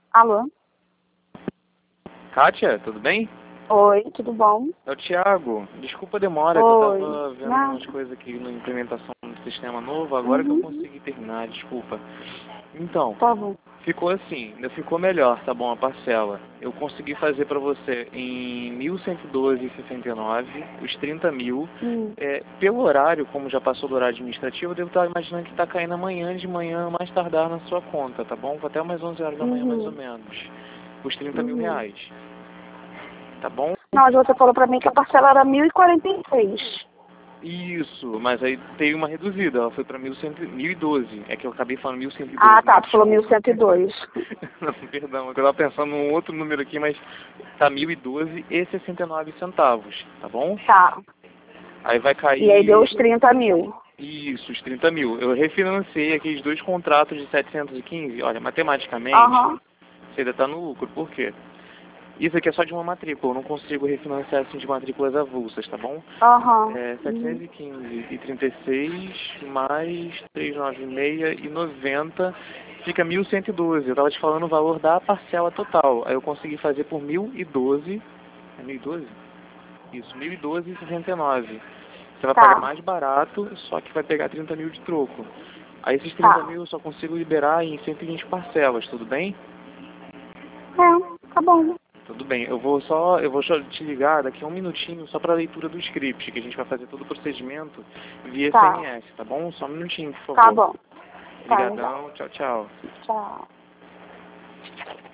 Alô? Kátia, tudo bem? Oi, tudo bom? É o Thiago. Desculpa a demora, que eu Oi. tava vendo Não. umas coisas aqui na implementação do sistema novo, agora que eu Uhum. consegui terminar, desculpa. Então, Tá bom. ficou assim, ainda ficou melhor, tá bom, a parcela. Eu consegui fazer pra você em 1.112,69, os 30 mil. Pelo horário, como já passou do horário administrativo, eu devo estar imaginando que tá caindo amanhã de manhã, mais tardar na sua conta, tá bom? Até umas 11 horas da manhã, mais ou Uhum. menos. Os 30 mil Uhum. reais, tá bom? Não, mas você falou pra mim que a parcela era 1.046. Isso, mas aí teve uma reduzida, ela foi para 1.112. É que eu acabei falando 1.112, Ah, tá, né? tu falou Desculpa. 1.102. Não, perdão, eu tava pensando num outro número aqui, mas tá 1.012 e 69 centavos, tá bom? Tá. Aí vai E aí deu cair, os 30 mil. isso, os 30 mil. Eu refinancei aqueles dois contratos de 715. Olha, matematicamente, Aham. você ainda tá no lucro, por quê? Isso aqui é só de uma matrícula, eu não consigo refinanciar assim de matrículas avulsas, tá bom? Aham. É Uhum. 715,36 mais 396,90 fica 1.112. Eu estava te falando o valor da parcela total. Aí eu consegui fazer por 1.012. É 1.012? Isso, 1.012,69. Você vai pagar Tá. mais barato, só que vai pegar 30 mil de troco. Aí esses 30 Tá. mil eu só consigo liberar em 120 parcelas, tudo bem? Tá bom. Tudo bem, eu vou só te ligar daqui a um minutinho só para a leitura do script, que a gente vai fazer todo o procedimento via Tá. SMS, tá bom? Só um minutinho, por Tá favor. bom. Tá legal. Obrigadão, tchau, tchau. Tchau.